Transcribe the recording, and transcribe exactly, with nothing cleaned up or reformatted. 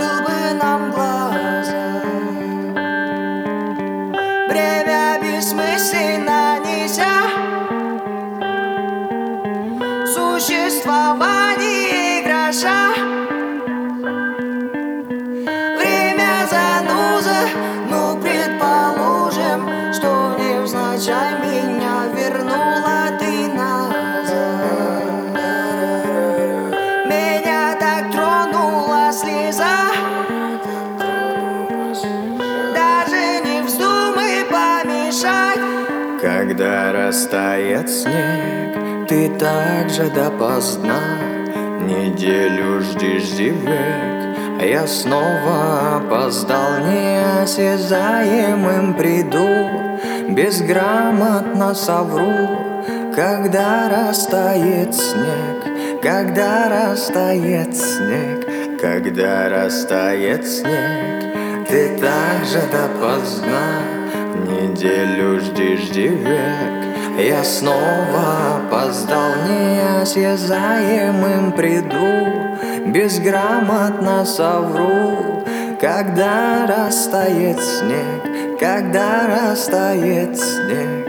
открыл бы нам глаза. Время бессмысленно, нельзя существование гроша. Время заноза, ну предположим, что невзначай меня вернула ты назад. Меня так тронула слеза, даже не вздумай помешать. Когда растает снег, ты так же допоздна. Неделю жди-жди век, а я снова опоздал. Неосязаемым приду, безграмотно совру. Когда растает снег, когда растает снег, когда растает снег, ты так же допоздна. Неделю жди-жди век, я снова опоздал. Неосязаемым приду, безграмотно совру. Когда растает снег, когда растает снег.